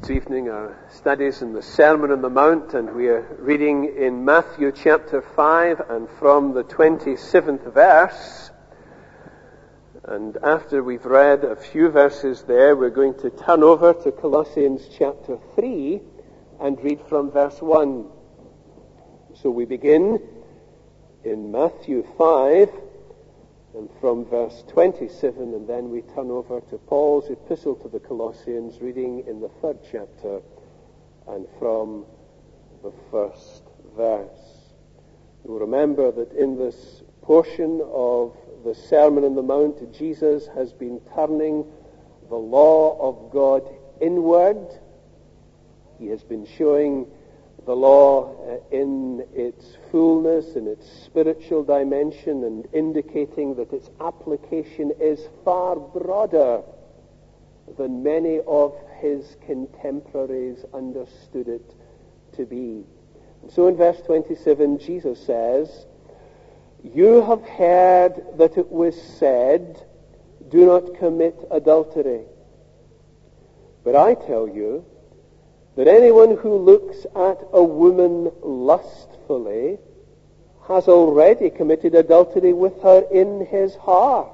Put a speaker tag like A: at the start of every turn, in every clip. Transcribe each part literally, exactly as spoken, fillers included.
A: This evening our studies in the Sermon on the Mount, and we are reading in Matthew chapter five and from the twenty-seventh verse. And after we've read a few verses there, we're going to turn over to Colossians chapter three and read from verse one. So we begin in Matthew five and from verse twenty-seven, and then we turn over to Paul's epistle to the Colossians, reading in the third chapter and from the first verse. You'll remember that in this portion of the Sermon on the Mount, Jesus has been turning the law of God inward. He has been showing the law uh, in its fullness, in its spiritual dimension, and indicating that its application is far broader than many of his contemporaries understood it to be. And so in verse twenty-seven, Jesus says, "You have heard that it was said, 'Do not commit adultery.' But I tell you that anyone who looks at a woman lustfully has already committed adultery with her in his heart.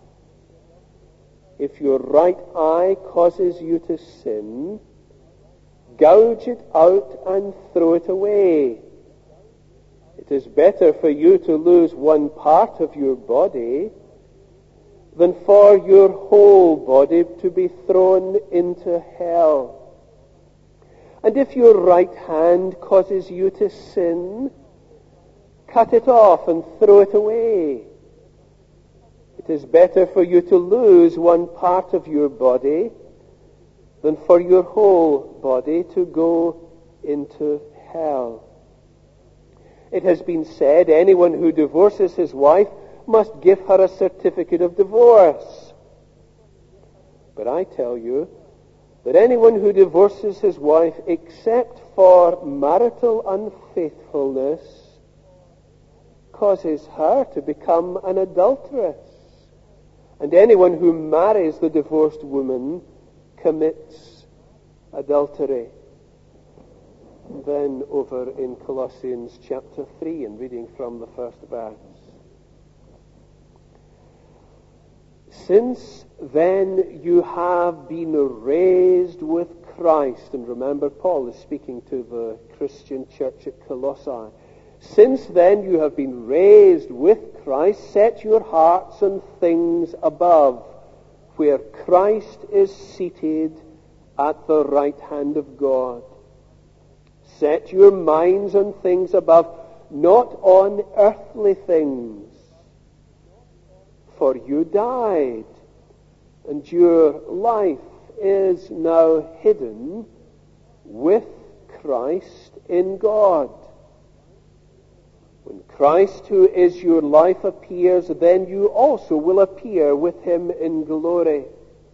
A: If your right eye causes you to sin, gouge it out and throw it away. It is better for you to lose one part of your body than for your whole body to be thrown into hell. And if your right hand causes you to sin, cut it off and throw it away. It is better for you to lose one part of your body than for your whole body to go into hell. It has been said, anyone who divorces his wife must give her a certificate of divorce. But I tell you that anyone who divorces his wife except for marital unfaithfulness causes her to become an adulteress. And anyone who marries the divorced woman commits adultery." And then over in Colossians chapter three and reading from the first verse. "Since then you have been raised with Christ." And remember, Paul is speaking to the Christian church at Colossae. "Since then you have been raised with Christ, set your hearts on things above, where Christ is seated at the right hand of God. Set your minds on things above, not on earthly things. For you died, and your life is now hidden with Christ in God. When Christ, who is your life, appears, then you also will appear with him in glory.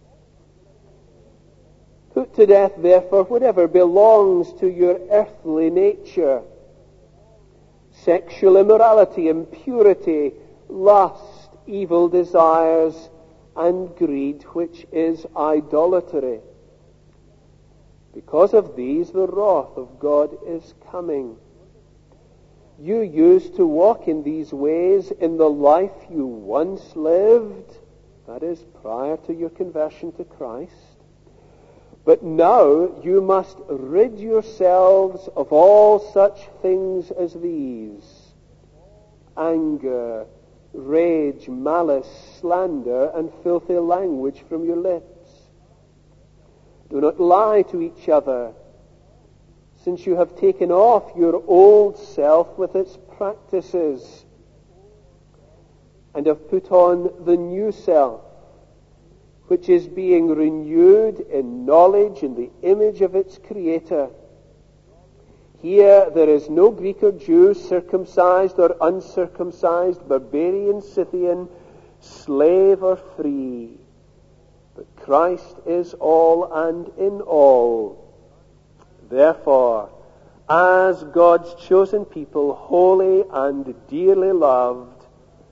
A: Put to death, therefore, whatever belongs to your earthly nature: sexual immorality, impurity, lust, evil desires, and greed, which is idolatry. Because of these, the wrath of God is coming. You used to walk in these ways in the life you once lived," that is, prior to your conversion to Christ. "But now you must rid yourselves of all such things as these: anger, rage, malice, slander, and filthy language from your lips. Do not lie to each other, since you have taken off your old self with its practices, and have put on the new self, which is being renewed in knowledge in the image of its Creator. Here there is no Greek or Jew, circumcised or uncircumcised, barbarian, Scythian, slave or free, but Christ is all and in all. Therefore, as God's chosen people, holy and dearly loved,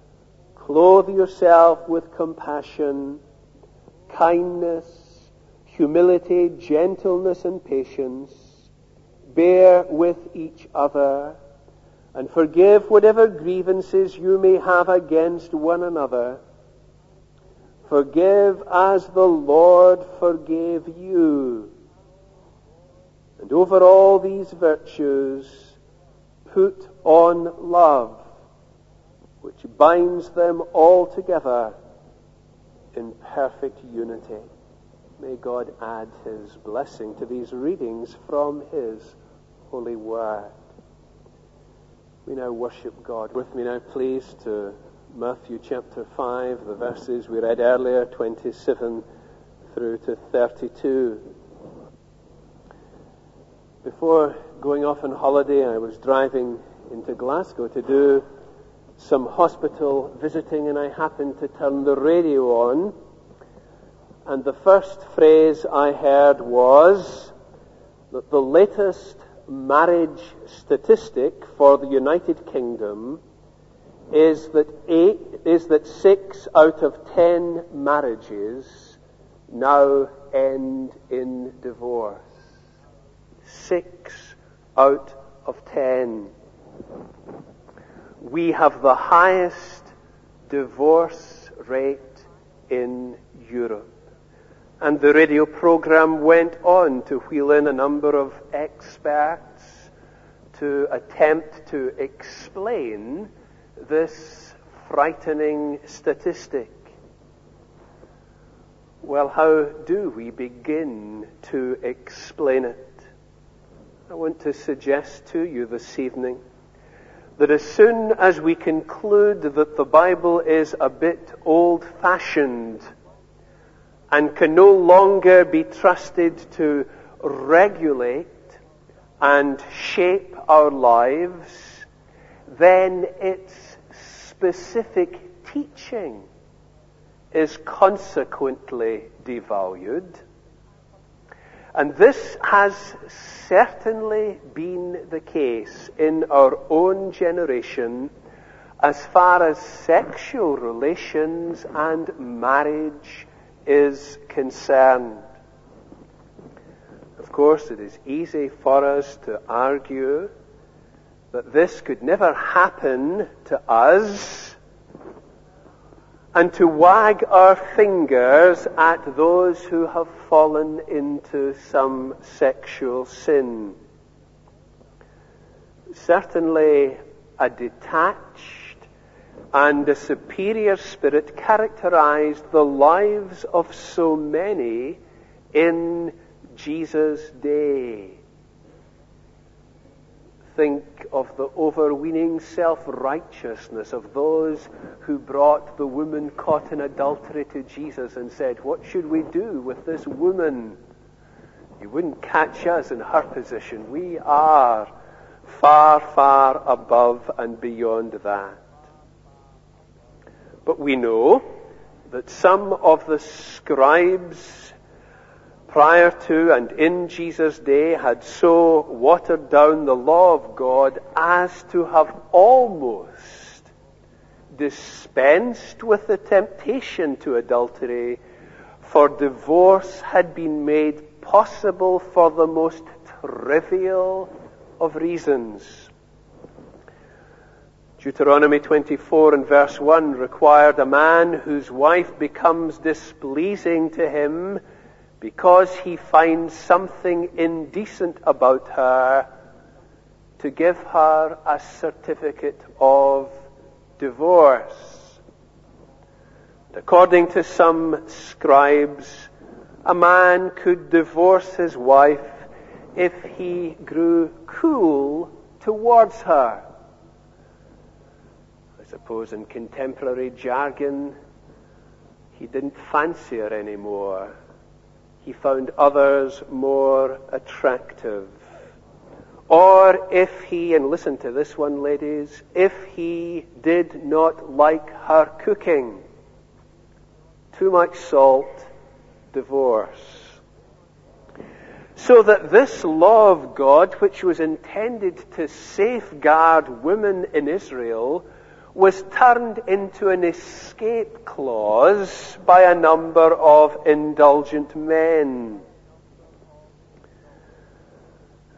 A: clothe yourself with compassion, kindness, humility, gentleness, and patience. Bear with each other, and forgive whatever grievances you may have against one another. Forgive as the Lord forgave you. And over all these virtues, put on love, which binds them all together in perfect unity. May God add His blessing to these readings from His holy word. We now worship God. With me now, please, to Matthew chapter five, the verses we read earlier, twenty-seven through to thirty-two. Before going off on holiday, I was driving into Glasgow to do some hospital visiting, and I happened to turn the radio on, and the first phrase I heard was that the latest marriage statistic for the United Kingdom is that eight, is that six out of ten marriages now end in divorce. Six out of ten. We have the highest divorce rate in Europe. And the radio program went on to wheel in a number of experts to attempt to explain this frightening statistic. Well, how do we begin to explain it? I want to suggest to you this evening that as soon as we conclude that the Bible is a bit old-fashioned and can no longer be trusted to regulate and shape our lives, then its specific teaching is consequently devalued. And this has certainly been the case in our own generation as far as sexual relations and marriage is concerned. Of course, it is easy for us to argue that this could never happen to us, and to wag our fingers at those who have fallen into some sexual sin. Certainly, a detached and a superior spirit characterized the lives of so many in Jesus' day. Think of the overweening self-righteousness of those who brought the woman caught in adultery to Jesus and said, "What should we do with this woman? You wouldn't catch us in her position. We are far, far above and beyond that." But we know that some of the scribes prior to and in Jesus' day had so watered down the law of God as to have almost dispensed with the temptation to adultery, for divorce had been made possible for the most trivial of reasons. Deuteronomy twenty-four and verse one required a man whose wife becomes displeasing to him because he finds something indecent about her to give her a certificate of divorce. According to some scribes, a man could divorce his wife if he grew cool towards her. I suppose in contemporary jargon, he didn't fancy her anymore. He found others more attractive. Or if he, and listen to this one, ladies, if he did not like her cooking, too much salt, divorce. So that this law of God, which was intended to safeguard women in Israel, was turned into an escape clause by a number of indulgent men.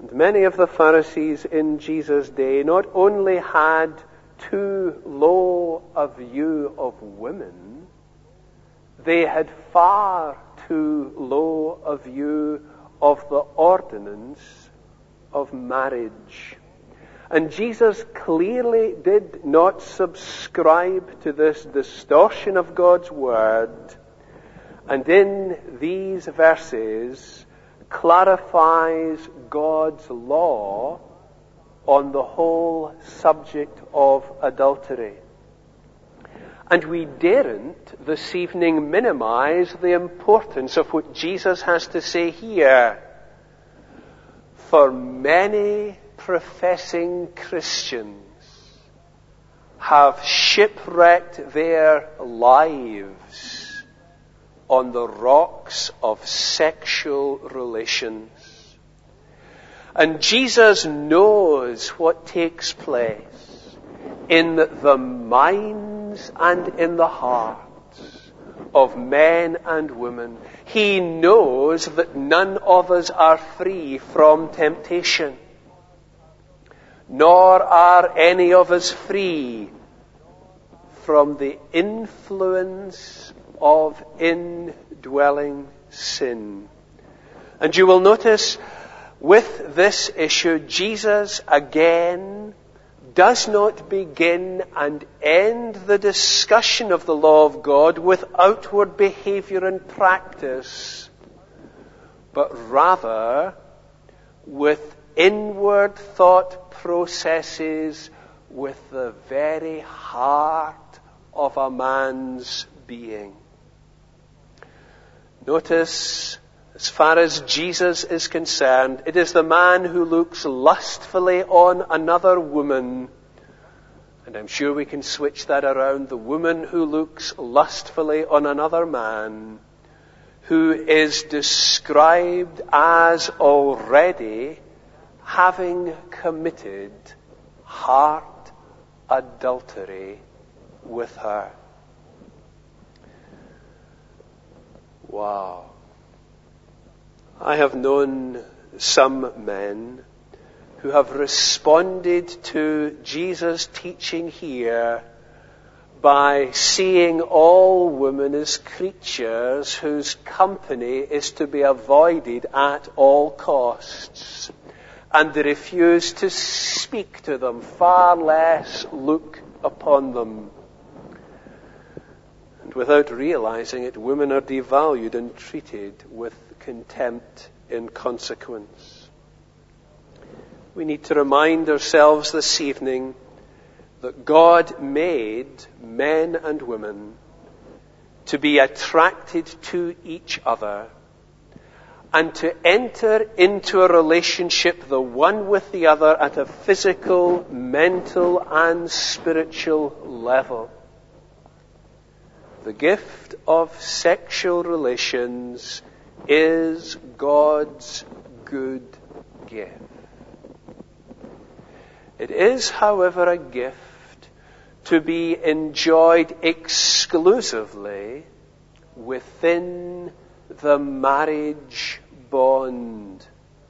A: And many of the Pharisees in Jesus' day not only had too low a view of women, they had far too low a view of the ordinance of marriage. And Jesus clearly did not subscribe to this distortion of God's word, and in these verses clarifies God's law on the whole subject of adultery. And we daren't this evening minimize the importance of what Jesus has to say here. For many professing Christians have shipwrecked their lives on the rocks of sexual relations. And Jesus knows what takes place in the minds and in the hearts of men and women. He knows that none of us are free from temptation, nor are any of us free from the influence of indwelling sin. And you will notice with this issue, Jesus again does not begin and end the discussion of the law of God with outward behavior and practice, but rather with inward thought processes, with the very heart of a man's being. Notice, as far as Jesus is concerned, it is the man who looks lustfully on another woman, and I'm sure we can switch that around, the woman who looks lustfully on another man, who is described as already having committed heart adultery with her. Wow. I have known some men who have responded to Jesus' teaching here by seeing all women as creatures whose company is to be avoided at all costs. And they refuse to speak to them, far less look upon them. And without realizing it, women are devalued and treated with contempt in consequence. We need to remind ourselves this evening that God made men and women to be attracted to each other and to enter into a relationship, the one with the other, at a physical, mental, and spiritual level. The gift of sexual relations is God's good gift. It is, however, a gift to be enjoyed exclusively within the marriage bond.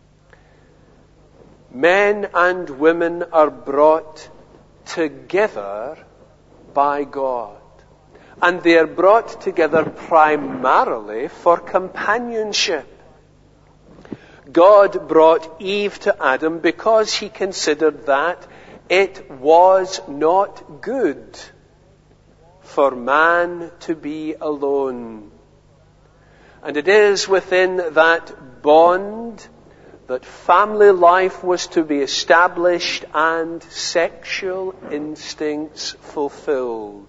A: Men and women are brought together by God. And they are brought together primarily for companionship. God brought Eve to Adam because he considered that it was not good for man to be alone. And it is within that bond that family life was to be established and sexual instincts fulfilled.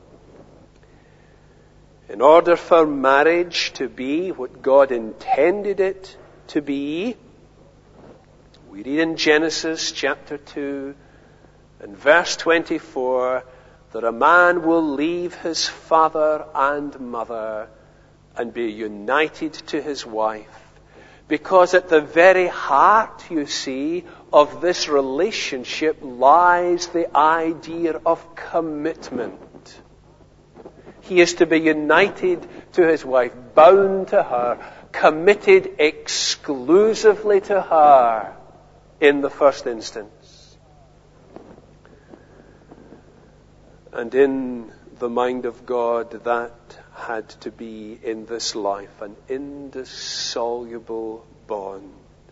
A: In order for marriage to be what God intended it to be, we read in Genesis chapter two and verse twenty-four that a man will leave his father and mother and be united to his wife. Because at the very heart, you see, of this relationship lies the idea of commitment. He is to be united to his wife, bound to her, committed exclusively to her. in the first instance. And in the mind of God, that had to be in this life an indissoluble bond.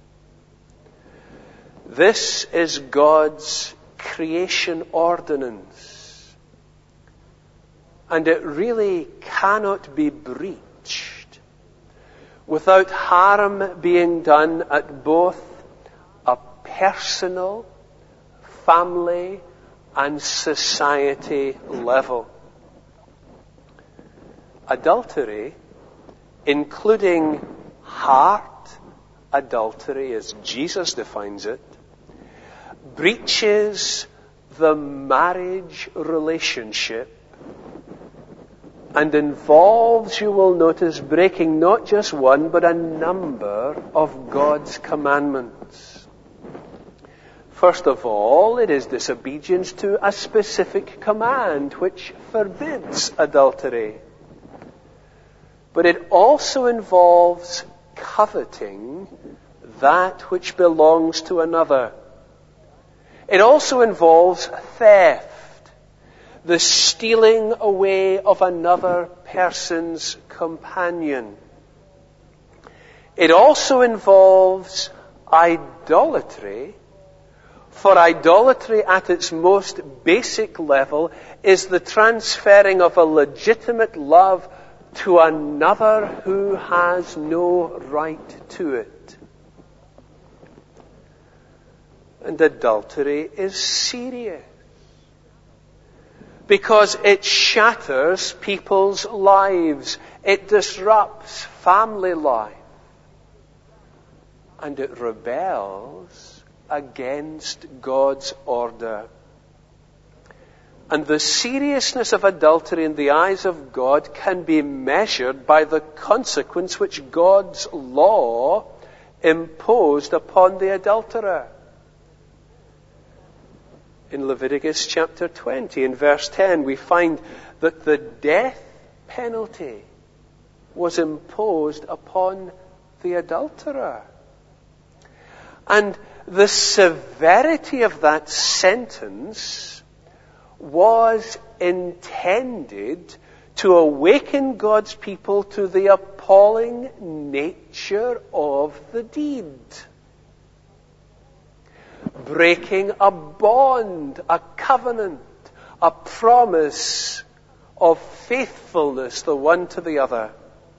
A: This is God's creation ordinance. And it really cannot be breached without harm being done at both a personal, family, and society level. Adultery, including heart adultery as Jesus defines it, breaches the marriage relationship and involves, you will notice, breaking not just one but a number of God's commandments. First of all, it is disobedience to a specific command which forbids adultery. But it also involves coveting that which belongs to another. It also involves theft, the stealing away of another person's companion. It also involves idolatry, for idolatry at its most basic level is the transferring of a legitimate love to another who has no right to it. And adultery is serious because it shatters people's lives. It disrupts family life. And it rebels against God's order. And the seriousness of adultery in the eyes of God can be measured by the consequence which God's law imposed upon the adulterer. In Leviticus chapter twenty, in verse ten, we find that the death penalty was imposed upon the adulterer. And the severity of that sentence was intended to awaken God's people to the appalling nature of the deed. Breaking a bond, a covenant, a promise of faithfulness the one to the other.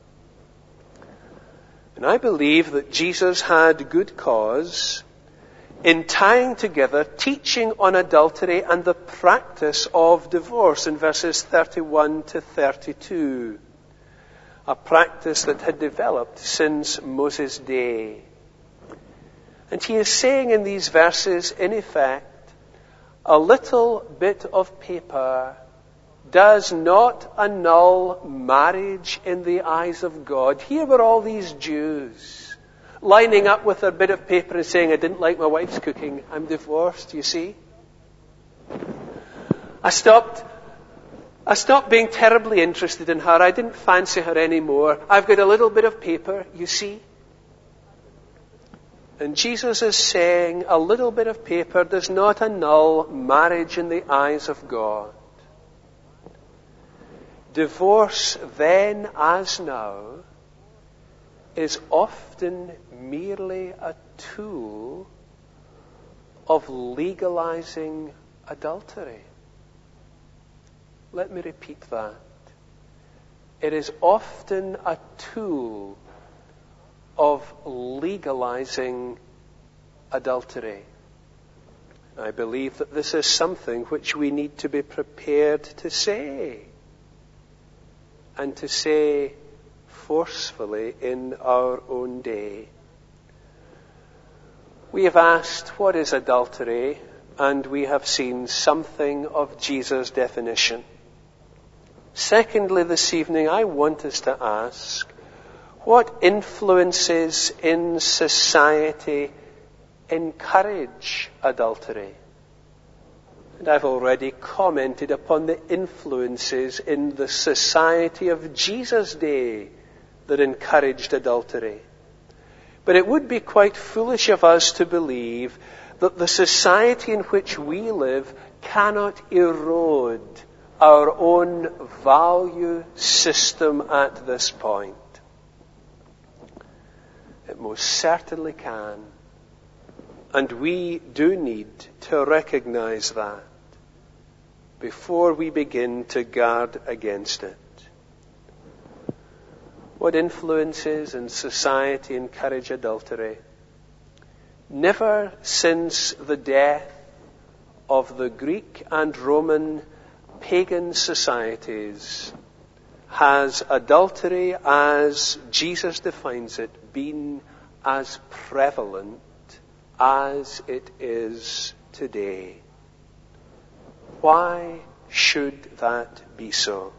A: And I believe that Jesus had good cause in tying together teaching on adultery and the practice of divorce in verses thirty-one to thirty-two. A practice that had developed since Moses' day. And he is saying in these verses, in effect, a little bit of paper does not annul marriage in the eyes of God. Here were all these Jews lining up with their bit of paper and saying, I didn't like my wife's cooking, I'm divorced, you see. I stopped, I stopped being terribly interested in her, I didn't fancy her anymore. I've got a little bit of paper, you see. And Jesus is saying a little bit of paper does not annul marriage in the eyes of God. Divorce then as now is often merely a tool of legalizing adultery. Let me repeat that. It is often a tool of legalizing adultery. I believe that this is something which we need to be prepared to say, and to say forcefully in our own day. We have asked, what is adultery? And we have seen something of Jesus' definition. Secondly, this evening, I want us to ask, what influences in society encourage adultery? And I've already commented upon the influences in the society of Jesus' day that encouraged adultery. But it would be quite foolish of us to believe that the society in which we live cannot erode our own value system at this point. It most certainly can. And we do need to recognize that before we begin to guard against it. What influences in society encourage adultery? Never since the death of the Greek and Roman pagan societies has adultery, as Jesus defines it, been as prevalent as it is today. Why should that be so?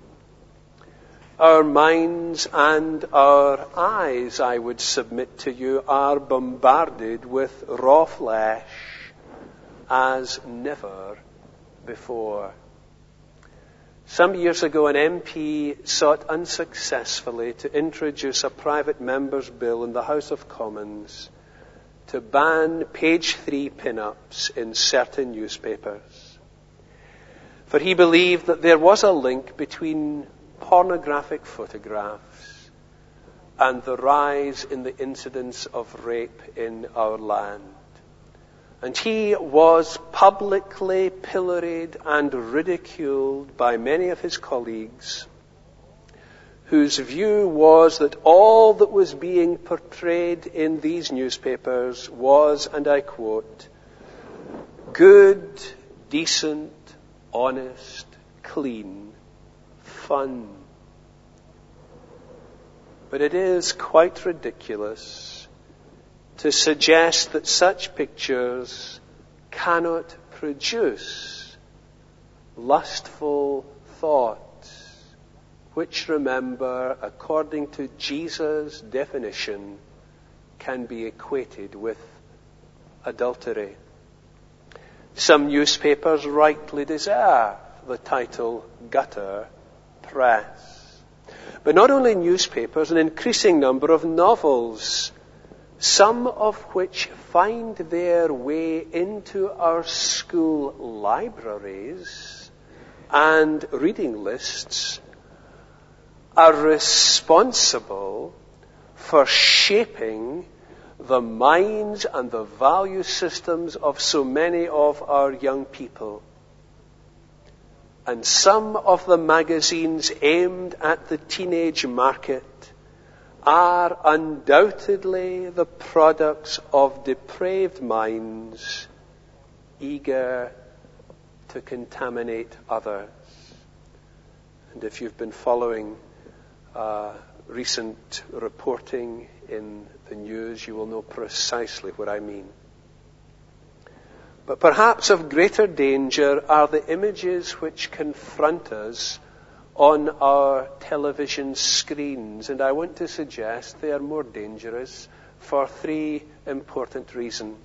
A: Our minds and our eyes, I would submit to you, are bombarded with raw flesh as never before. Some years ago, an M P sought unsuccessfully to introduce a private member's bill in the House of Commons to ban page three pin-ups in certain newspapers. For he believed that there was a link between pornographic photographs and the rise in the incidence of rape in our land. And he was publicly pilloried and ridiculed by many of his colleagues, whose view was that all that was being portrayed in these newspapers was, and I quote, good, decent, honest, clean, fun. But it is quite ridiculous to suggest that such pictures cannot produce lustful thoughts, which, remember, according to Jesus' definition, can be equated with adultery. Some newspapers rightly deserve the title gutter press. But not only newspapers, an increasing number of novels, some of which find their way into our school libraries and reading lists, are responsible for shaping the minds and the value systems of so many of our young people. And some of the magazines aimed at the teenage market are undoubtedly the products of depraved minds eager to contaminate others. And if you've been following uh, recent reporting in the news, you will know precisely what I mean. But perhaps of greater danger are the images which confront us on our television screens. And I want to suggest they are more dangerous for three important reasons.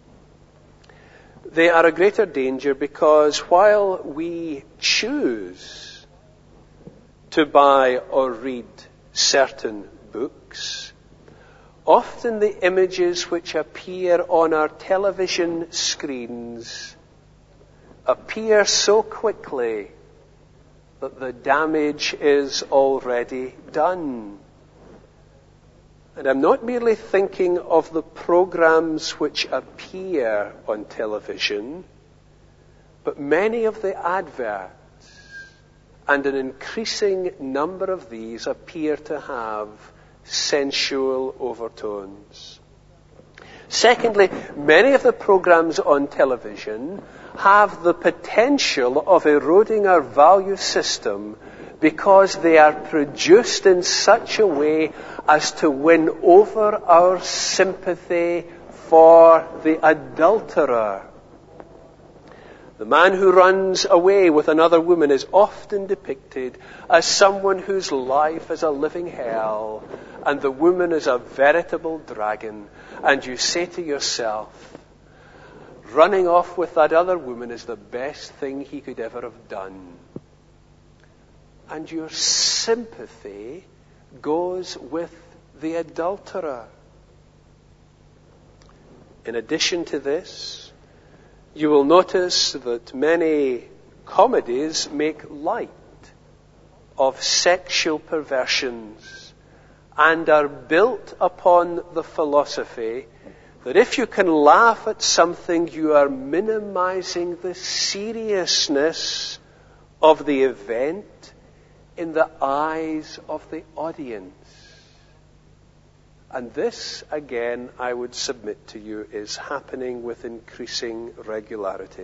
A: They are a greater danger because while we choose to buy or read certain books, often the images which appear on our television screens appear so quickly that the damage is already done. And I'm not merely thinking of the programs which appear on television, but many of the adverts, and an increasing number of these appear to have sensual overtones. Secondly, many of the programs on television have the potential of eroding our value system because they are produced in such a way as to win over our sympathy for the adulterer. The man who runs away with another woman is often depicted as someone whose life is a living hell, and the woman is a veritable dragon. And you say to yourself, running off with that other woman is the best thing he could ever have done. And your sympathy goes with the adulterer. In addition to this, you will notice that many comedies make light of sexual perversions and are built upon the philosophy that if you can laugh at something, you are minimizing the seriousness of the event in the eyes of the audience. And this, again, I would submit to you, is happening with increasing regularity.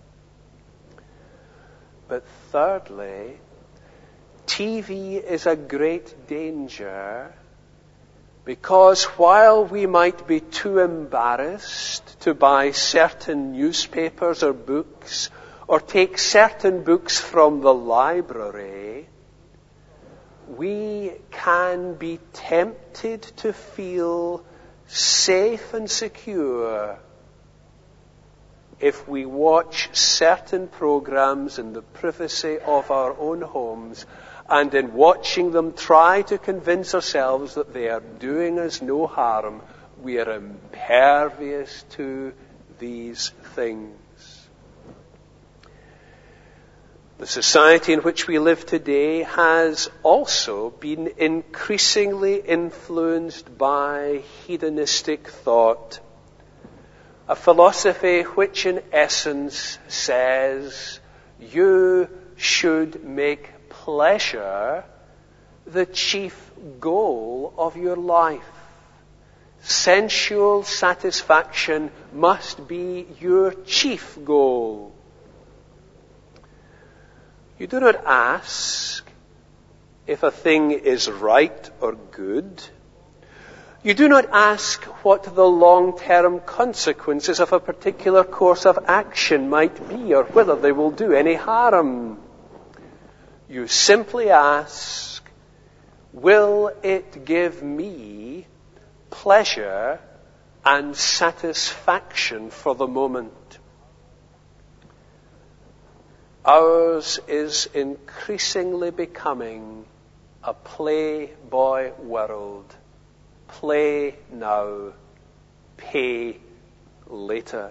A: But thirdly, T V is a great danger because while we might be too embarrassed to buy certain newspapers or books or take certain books from the library, we can be tempted to feel safe and secure if we watch certain programs in the privacy of our own homes, and in watching them try to convince ourselves that they are doing us no harm. We are impervious to these things. The society in which we live today has also been increasingly influenced by hedonistic thought, a philosophy which in essence says you should make pleasure the chief goal of your life. Sensual satisfaction must be your chief goal. You do not ask if a thing is right or good. You do not ask what the long-term consequences of a particular course of action might be or whether they will do any harm. You simply ask, will it give me pleasure and satisfaction for the moment? Ours is increasingly becoming a playboy world. Play now, pay later.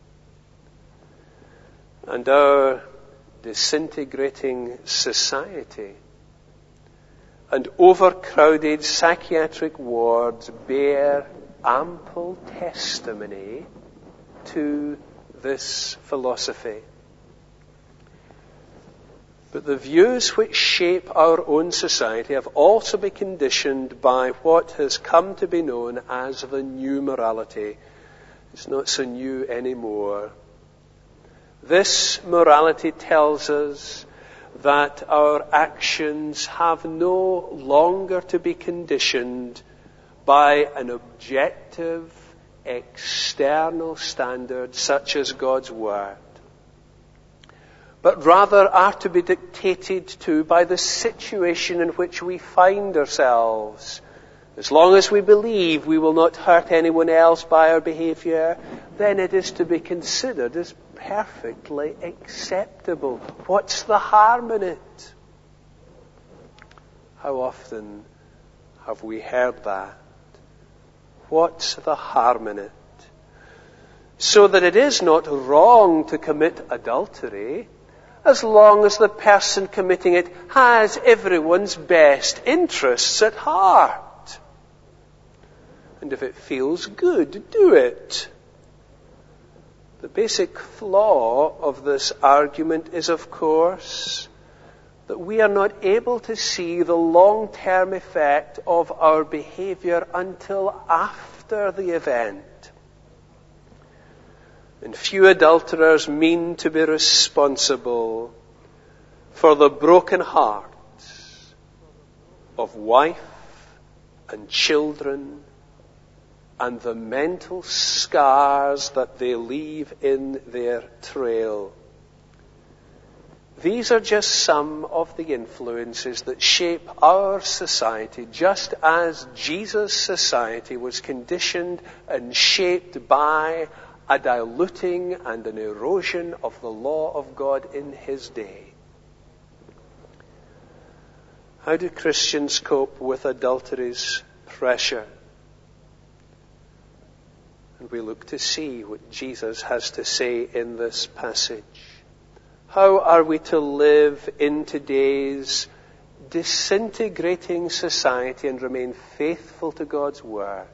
A: And our disintegrating society and overcrowded psychiatric wards bear ample testimony to this philosophy. But the views which shape our own society have also been conditioned by what has come to be known as the new morality. It's not so new anymore. This morality tells us that our actions have no longer to be conditioned by an objective, external standard such as God's Word, but rather are to be dictated to by the situation in which we find ourselves. As long as we believe we will not hurt anyone else by our behavior, then it is to be considered as perfectly acceptable. What's the harm in it? How often have we heard that? What's the harm in it? So that it is not wrong to commit adultery, as long as the person committing it has everyone's best interests at heart. And if it feels good, do it. The basic flaw of this argument is, of course, that we are not able to see the long-term effect of our behavior until after the event. And few adulterers mean to be responsible for the broken hearts of wife and children and the mental scars that they leave in their trail. These are just some of the influences that shape our society, just as Jesus' society was conditioned and shaped by a diluting and an erosion of the law of God in his day. How do Christians cope with adultery's pressure? And we look to see what Jesus has to say in this passage. How are we to live in today's disintegrating society and remain faithful to God's Word?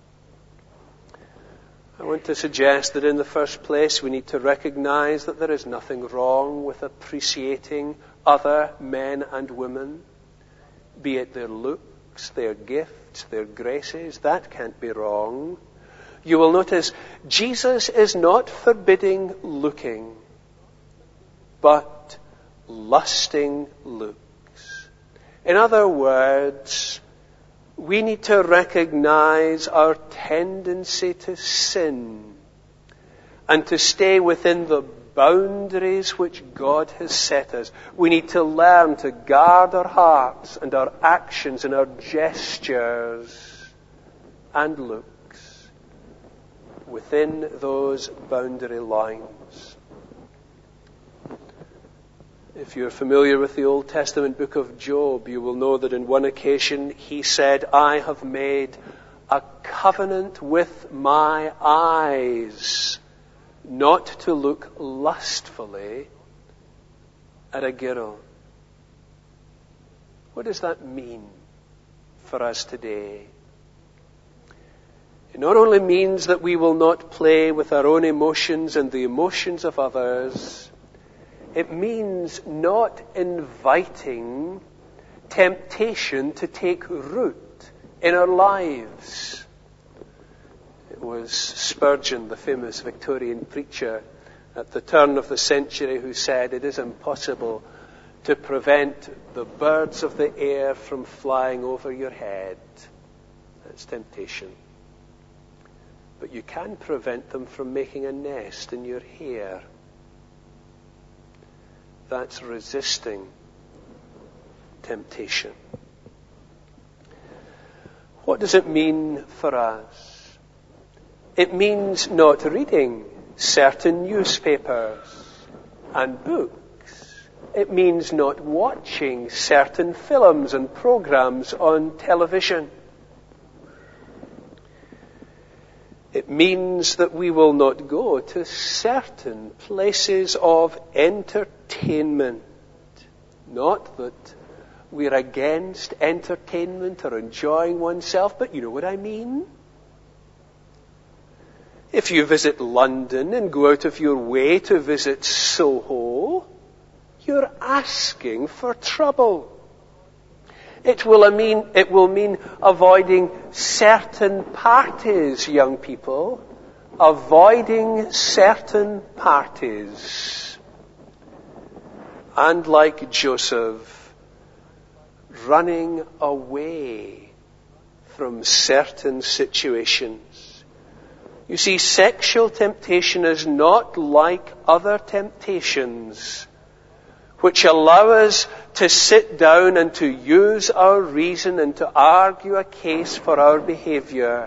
A: I want to suggest that in the first place we need to recognize that there is nothing wrong with appreciating other men and women, be it their looks, their gifts, their graces. That can't be wrong. You will notice Jesus is not forbidding looking, but lusting looks. In other words, we need to recognize our tendency to sin and to stay within the boundaries which God has set us. We need to learn to guard our hearts and our actions and our gestures and looks within those boundary lines. If you're familiar with the Old Testament book of Job, you will know that in one occasion he said, I have made a covenant with my eyes not to look lustfully at a girl. What does that mean for us today? It not only means that we will not play with our own emotions and the emotions of others, it means not inviting temptation to take root in our lives. It was Spurgeon, the famous Victorian preacher at the turn of the century, who said, it is impossible to prevent the birds of the air from flying over your head. That's temptation. But you can prevent them from making a nest in your hair. That's resisting temptation. What does it mean for us? It means not reading certain newspapers and books. It means not watching certain films and programs on television. It means that we will not go to certain places of entertainment. Not that we're against entertainment or enjoying oneself, but you know what I mean. If you visit London and go out of your way to visit Soho, you're asking for trouble. It will mean, it will mean avoiding certain parties, young people. Avoiding certain parties. And like Joseph, running away from certain situations. You see, sexual temptation is not like other temptations, which allow us to sit down and to use our reason and to argue a case for our behavior.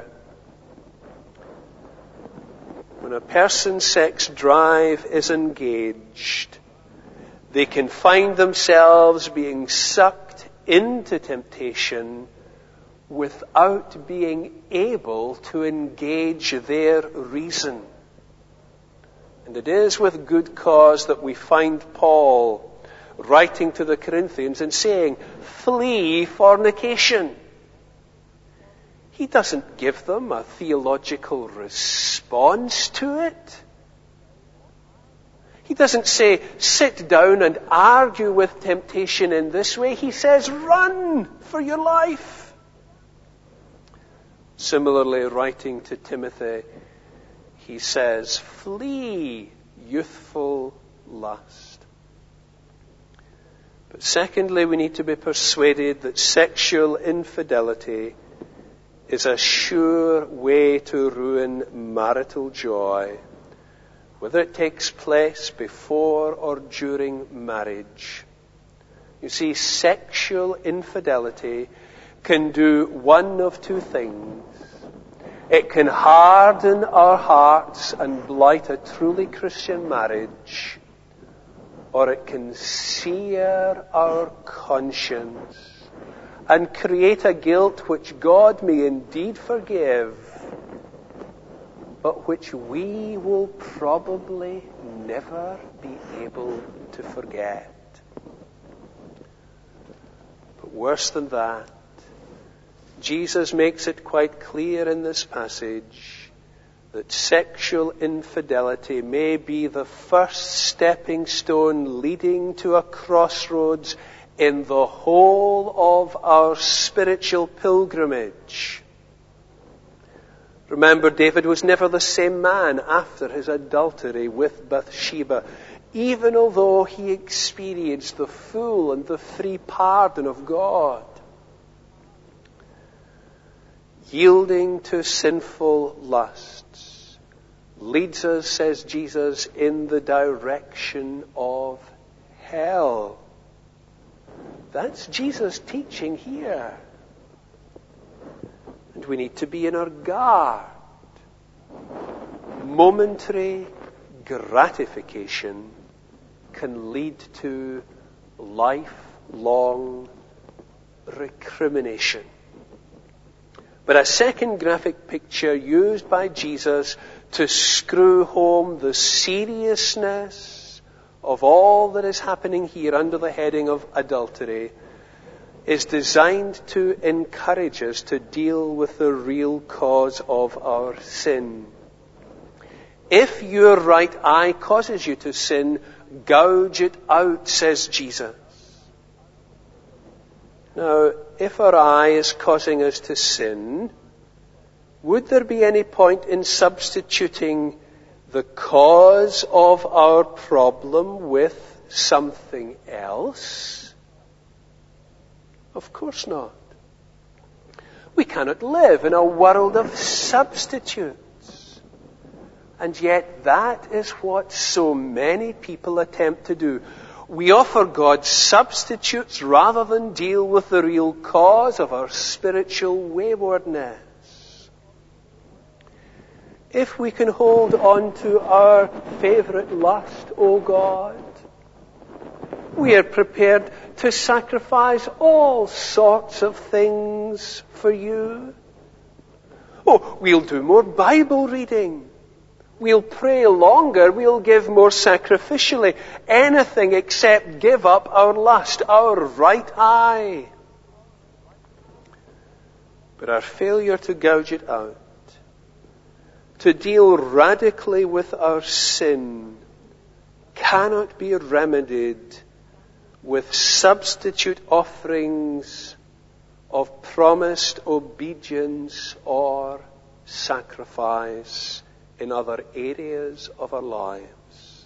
A: When a person's sex drive is engaged, they can find themselves being sucked into temptation without being able to engage their reason. And it is with good cause that we find Paul writing to the Corinthians and saying, flee fornication. He doesn't give them a theological response to it. He doesn't say, sit down and argue with temptation in this way. He says, run for your life. Similarly, writing to Timothy, he says, flee youthful lust. But secondly, we need to be persuaded that sexual infidelity is a sure way to ruin marital joy, whether it takes place before or during marriage. You see, sexual infidelity can do one of two things. It can harden our hearts and blight a truly Christian marriage, or it can sear our conscience and create a guilt which God may indeed forgive, but which we will probably never be able to forget. But worse than that, Jesus makes it quite clear in this passage that sexual infidelity may be the first stepping stone leading to a crossroads in the whole of our spiritual pilgrimage. Remember, David was never the same man after his adultery with Bathsheba, even although he experienced the full and the free pardon of God. Yielding to sinful lusts leads us, says Jesus, in the direction of hell. That's Jesus' teaching here. And we need to be in our guard. Momentary gratification can lead to lifelong recrimination. But a second graphic picture used by Jesus to screw home the seriousness of all that is happening here under the heading of adultery is designed to encourage us to deal with the real cause of our sin. If your right eye causes you to sin, gouge it out, says Jesus. Now, if our eye is causing us to sin, would there be any point in substituting the cause of our problem with something else? Of course not. We cannot live in a world of substitutes. And yet that is what so many people attempt to do. We offer God substitutes rather than deal with the real cause of our spiritual waywardness. If we can hold on to our favorite lust, O God, we are prepared to sacrifice all sorts of things for you. Oh, we'll do more Bible reading. We'll pray longer. We'll give more sacrificially. Anything except give up our lust, our right eye. But our failure to gouge it out, to deal radically with our sin, cannot be remedied with substitute offerings of promised obedience or sacrifice in other areas of our lives.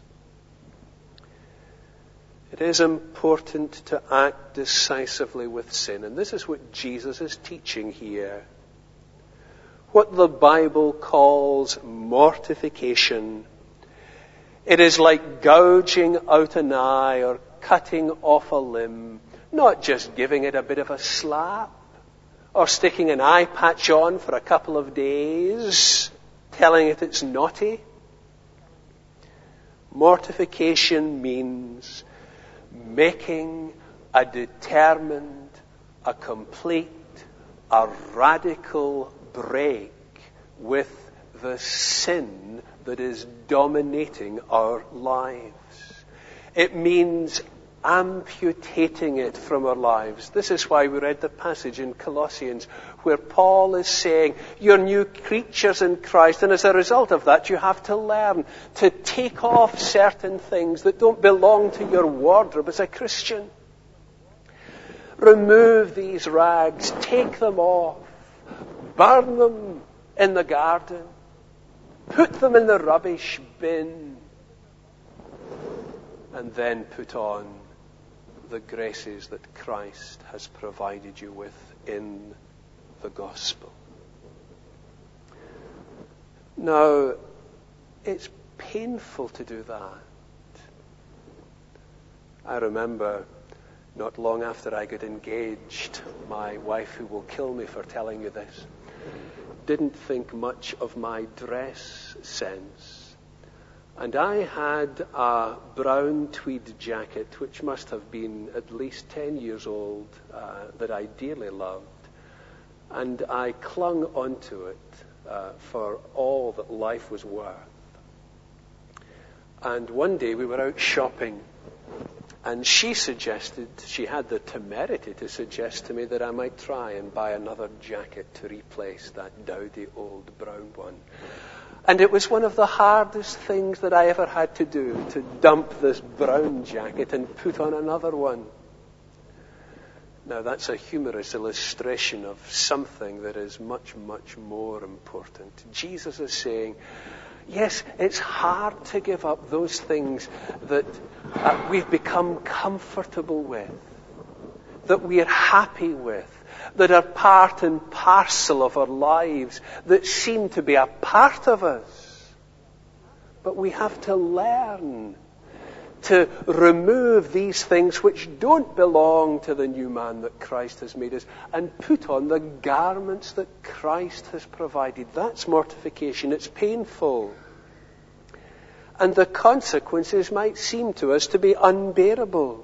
A: It is important to act decisively with sin, and this is what Jesus is teaching here. What the Bible calls mortification. It is like gouging out an eye or cutting off a limb, not just giving it a bit of a slap or sticking an eye patch on for a couple of days, telling it it's naughty. Mortification means making a determined, a complete, a radical break with the sin that is dominating our lives. It means amputating it from our lives. This is why we read the passage in Colossians where Paul is saying, you're new creatures in Christ, and as a result of that you have to learn to take off certain things that don't belong to your wardrobe as a Christian. Remove these rags, take them off, burn them in the garden, put them in the rubbish bin, and then put on the graces that Christ has provided you with in the gospel. Now, it's painful to do that. I remember not long after I got engaged, my wife, who will kill me for telling you this, didn't think much of my dress sense. And I had a brown tweed jacket, which must have been at least ten years old, uh, that I dearly loved. And I clung onto it uh, for all that life was worth. And one day we were out shopping, and she suggested, she had the temerity to suggest to me that I might try and buy another jacket to replace that dowdy old brown one. And it was one of the hardest things that I ever had to do, to dump this brown jacket and put on another one. Now that's a humorous illustration of something that is much, much more important. Jesus is saying, yes, it's hard to give up those things that uh, we've become comfortable with, that we are happy with, that are part and parcel of our lives, that seem to be a part of us. But we have to learn to remove these things which don't belong to the new man that Christ has made us and put on the garments that Christ has provided. That's mortification. It's painful. And the consequences might seem to us to be unbearable.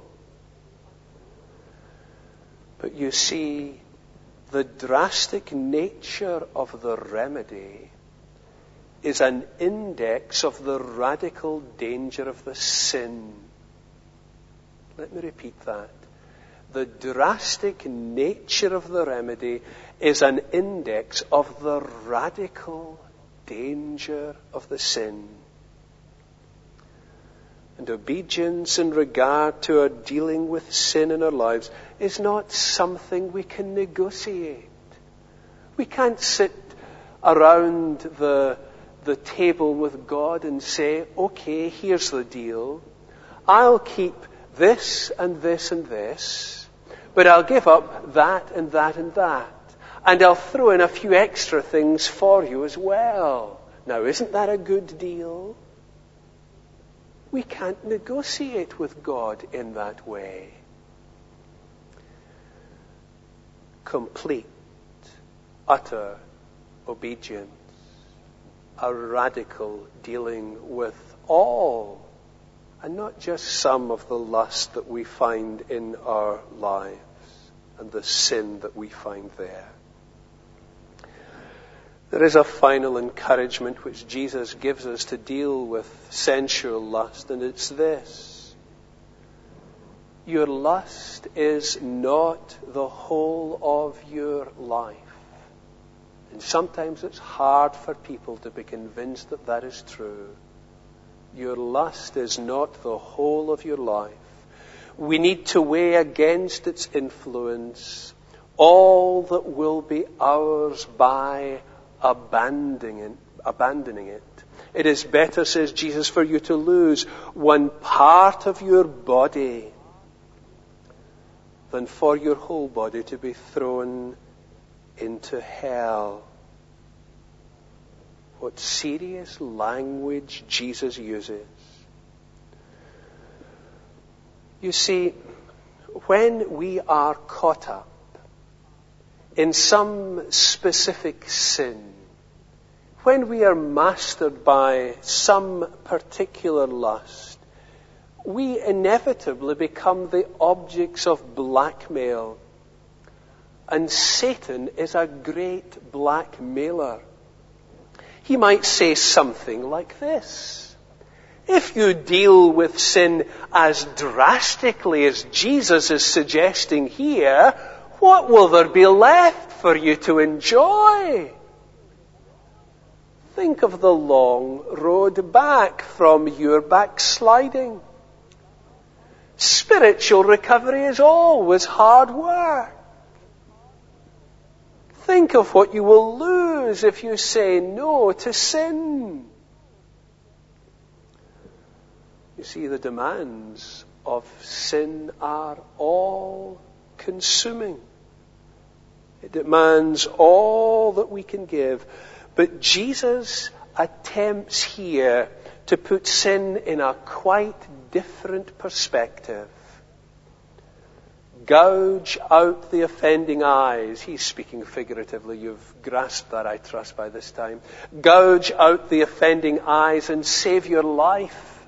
A: But you see, the drastic nature of the remedy is an index of the radical danger of the sin. Let me repeat that. The drastic nature of the remedy is an index of the radical danger of the sin. And obedience in regard to our dealing with sin in our lives is not something we can negotiate. We can't sit around the the table with God and say, okay, here's the deal. I'll keep this and this and this, but I'll give up that and that and that. And I'll throw in a few extra things for you as well. Now, isn't that a good deal? We can't negotiate with God in that way. Complete, utter obedience. A radical dealing with all, and not just some of the lust that we find in our lives and the sin that we find there. There is a final encouragement which Jesus gives us to deal with sensual lust, and it's this. Your lust is not the whole of your life. And sometimes it's hard for people to be convinced that that is true. Your lust is not the whole of your life. We need to weigh against its influence all that will be ours by abandoning it. Abandoning it. It is better, says Jesus, for you to lose one part of your body than for your whole body to be thrown into hell. What serious language Jesus uses. You see, when we are caught up in some specific sin, when we are mastered by some particular lust, we inevitably become the objects of blackmail. And Satan is a great blackmailer. He might say something like this. If you deal with sin as drastically as Jesus is suggesting here, what will there be left for you to enjoy? Think of the long road back from your backsliding. Spiritual recovery is always hard work. Think of what you will lose if you say no to sin. You see, the demands of sin are all consuming. It demands all that we can give. But Jesus attempts here to put sin in a quite different perspective. Gouge out the offending eyes. He's speaking figuratively. You've grasped that, I trust, by this time. Gouge out the offending eyes and save your life.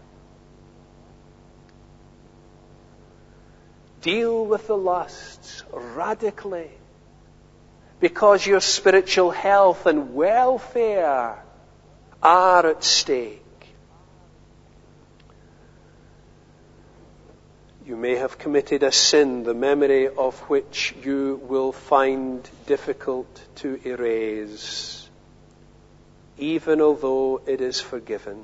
A: Deal with the lusts radically. because your spiritual health and welfare are at stake. You may have committed a sin, the memory of which you will find difficult to erase, even although it is forgiven.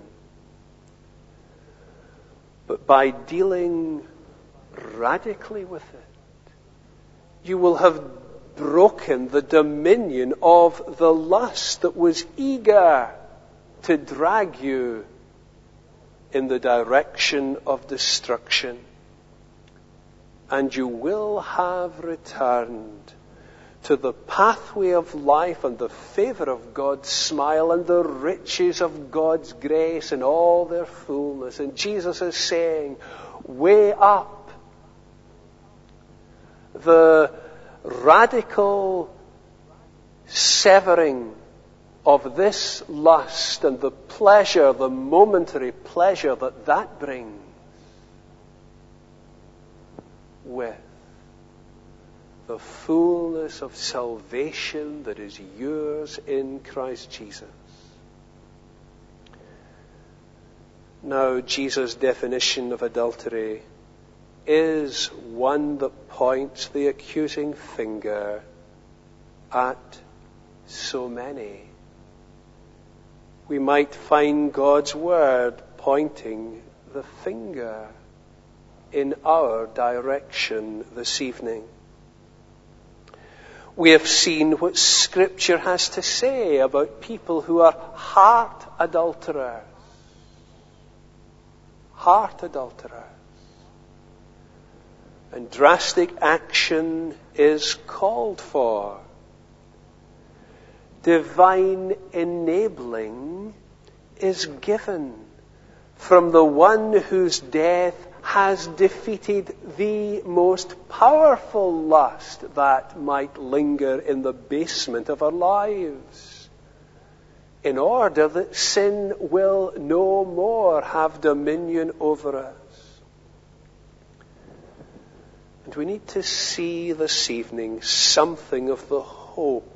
A: But by dealing radically with it, you will have broken the dominion of the lust that was eager to drag you in the direction of destruction. And you will have returned to the pathway of life and the favor of God's smile and the riches of God's grace in all their fullness. And Jesus is saying, weigh up the radical severing of this lust and the pleasure, the momentary pleasure that that brings, with the fullness of salvation that is yours in Christ Jesus. Now, Jesus' definition of adultery is one that points the accusing finger at so many. We might find God's word pointing the finger in our direction this evening. We have seen what Scripture has to say about people who are heart adulterers. Heart adulterers. And drastic action is called for. Divine enabling is given from the one whose death has defeated the most powerful lust that might linger in the basement of our lives, in order that sin will no more have dominion over us. And we need to see this evening something of the hope